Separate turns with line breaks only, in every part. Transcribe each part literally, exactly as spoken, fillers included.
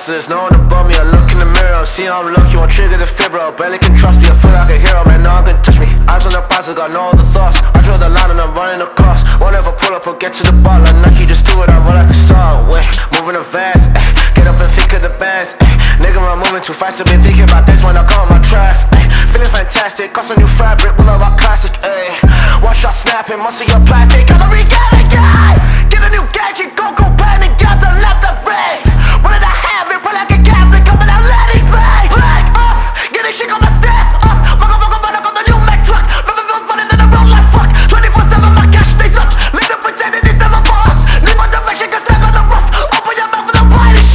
glasses, no one above me. I look in the mirror, I'm seeing I'm lucky. Won't trigger the fibro, barely can trust me. I feel like a hero, man, no one can touch me. Eyes on the prize, I got no other thoughts. I draw the line and I'm running across. Won't ever pull up or get to the bar. Like Nike, just do it, I run like a star. Wait, moving the vans, eh. Get up and think of the bands, eh. Nigga, I'm moving too fast to be thinking about this when I come on my tracks, eh. Feeling fantastic, got some new fabric, will I rock classic, eh. One shot snapping, muscle your plastic. I'm a regaling guy. Get a new gadget, go go panic, got the left the race. What did I have it? Put like a Catholic, coming out letting face. Black up, getting shit on my stairs up. Motherfucker run up on the new Mac truck. Never feels running in the road like fuck. twenty-four seven, my cash stays up. Leave them pretending it's never for us. Leave my direction, cause they're on the rough. Open your mouth and I'm biting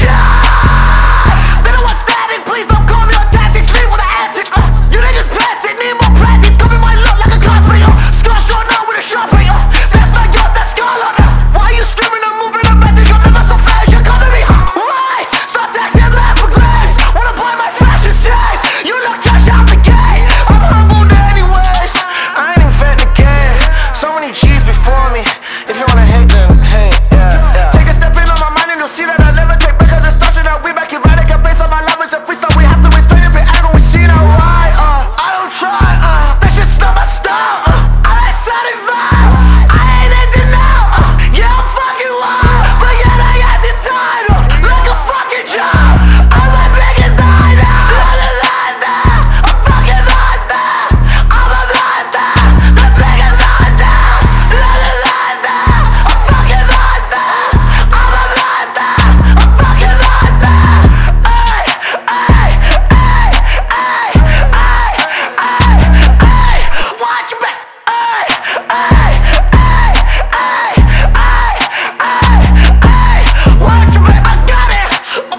shots. They don't want static, please don't call me on tactics. Leave with an antics. Uh, you niggas plastic, need more practice. Coming my look like a classmate. Uh, Scar drawn out with a sharp ray. Uh, that's not yours, that's Scarlet. Uh, why you screaming and moving and bending? You're never so fast, you're coming me. Uh, right, stop taxing land for grace. Wanna buy my fashion safe. You look trash out the gate. I'm humbled anyways. I ain't inventing the game. So many G's before me. If you wanna hate, then hate. Yeah, yeah. Take a step in on my mind and you'll see that I never take back a distortion. That we back erratic and based on my language and freestyle. We have to explain it, but angle we see that why. Uh, I don't try. Uh, that shit's not my style. Uh, I like sounding vibe. I ain't acting now. Uh, yeah, I'm fucking wild, but yet I got the title like a fucking job. I'm my biggest night now. La la la la. I'm fucking lost now. I'm a monster. The biggest night now. La la la la. I'm fucking lost now. I'm a monster. I'm fucking lost now. Ay, ay, ay, ay, ay, ay, ay. Watch me. Ay, ay, ay, ay, ay, ay, ay. Watch me. I got it.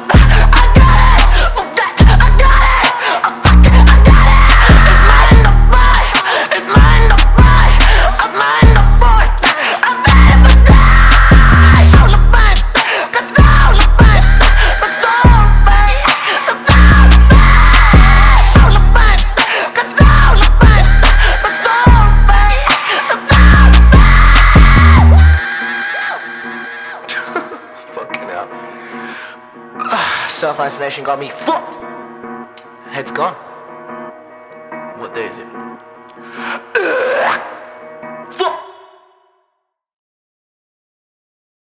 I got it. I got it. I fucking I got it. It's mine to buy. It's mine to buy. I'm mine to buy. I'm ready for die. It's all about it. Cause all about it. It's all about it. It's all about it. It's all about it. Cause all about it. It's all about it. It's all about it. Fucking hell. Self-isolation got me fucked. Head's gone. What day is it?